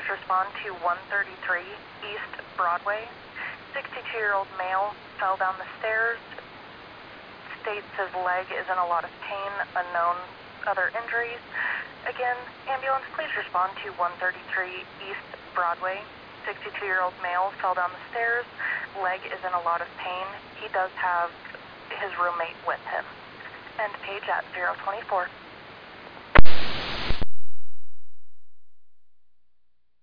respond to 133 East Broadway. 62-year-old male fell down the stairs. States his leg is in a lot of pain, unknown other injuries. Again, ambulance, please respond to 133 East Broadway. 62-year-old male fell down the stairs. Leg is in a lot of pain. He does have his roommate with him. And page at 024.